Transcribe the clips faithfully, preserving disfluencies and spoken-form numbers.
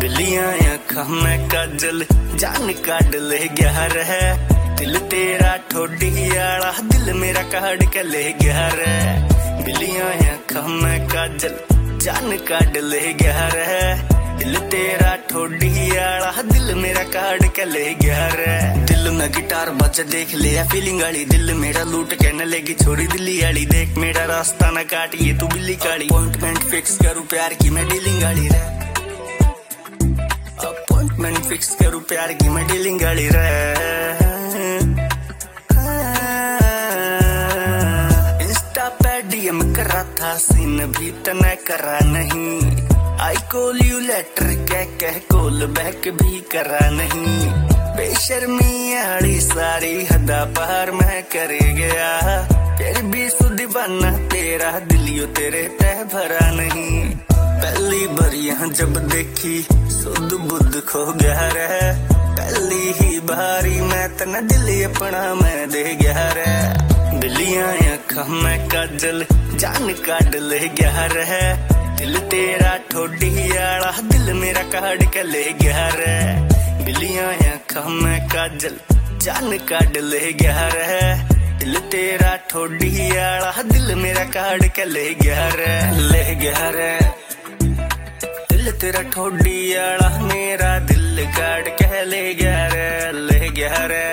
बिल्लियां आँखों में काजल जान काट ले गया रे। दिल तेरा ठोडी आला दिल मेरा काट के ले गया रे। बिल्लियां आँखों में काजल जान काट ले गया रे। दिल तेरा ठोडी आला दिल मेरा काट के ले गया रे। दिल में गिटार बज देख लिया फीलिंग वाली दिल मेरा लूट के न लेगी छोरी दिल्ली वाली। देख मेरा रास्ता न काट ये तू बिल्ली काली। अपॉइंटमेंट फिक्स करूँ प्यार की मैं डीलिंग वाली रे। अपॉइंटमेंट फिक्स करूँ प्यार की मैं डीलिंग वाली रे। इंस्टा पे डीएम करा था सीन भी तने करा नहीं। आई कॉल यू लेटर कह कह कॉल बैक भी करा नहीं। बेशर्मी आड़ी सारी हदा पार मैं कर गया। फिर भी सुदीवाना तेरा दिलियो तेरे तह भरा नहीं। पहली बार यहाँ जब देखी सुध बुद्ध खो गया रे। पहली ही बारी मैं तना दिल अपना मैं दे गया रे। बिल्लियां आँखों में काजल जान काट ले गया रे। दिल तेरा ठोडी आला दिल मेरा काट के ले गया रे। बिल्लियां आँखों में काजल जान काट ले गया रे। दिल तेरा ठोडी आला दिल मेरा काट के ले गया रे। ले गया रे दिल तेरा ठोडी आला मेरा दिल काट के ले गया रे। ले गया रे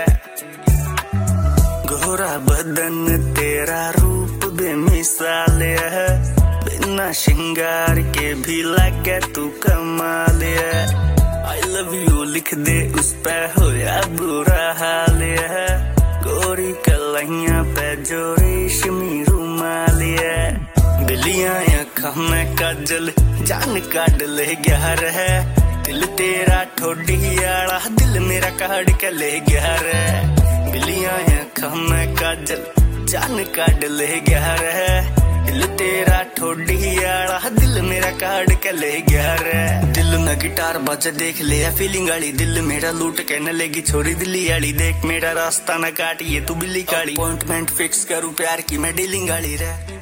गोरा बदन तेरा रूप बेमिसाल है। बिना श्रृंगार के भी लगे तू कमाल है। आई लव यू लिख दे उस पे होया बुरा हाल है। गोरी कलाइयां पे जो रेशमी रुमाल है। बिल्लियां आँखों में काजल जान काट ले गया रे। दिल तेरा ठोडी आला दिल मेरा काट के ले गया रे। बिल्लियां आँखों में काजल जान काट ले गया रे। दिल तेरा ठोडी आला दिल मेरा काट के ले गया रे। दिल में गिटार बज देख लिया फीलिंग वाली दिल मेरा लूट के न लेगी छोरी दिल्ली वाली। देख मेरा रास्ता न काट ये तू बिल्ली काली। अपॉइंटमेंट फिक्स करूँ प्यार की मैं डीलिंग वाली रे।